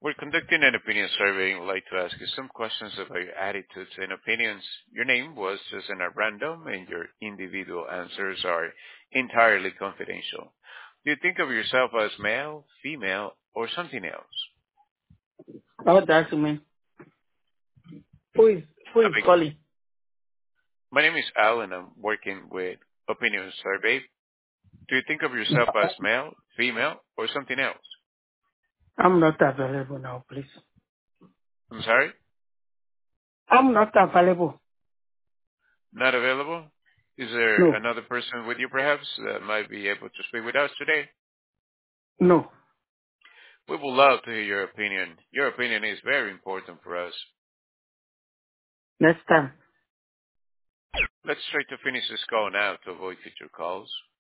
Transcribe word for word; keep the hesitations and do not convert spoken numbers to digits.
We're conducting an opinion survey and would like to ask you some questions about your attitudes and opinions. Your name was chosen at random and your individual answers are entirely confidential. Do you think of yourself as male, female, or something else? Oh, that's me. Who is who I is beg- calling? My name is Al and I'm working with opinion survey. Do you think of yourself as male, female, or something else? I'm not available now, please. I'm sorry? I'm not available. Not available? Is there No, another person with you perhaps that might be able to speak with us today? no. We would love to hear your opinion. Your opinion is very important for us. Next time. Let's try to finish this call now to avoid future calls.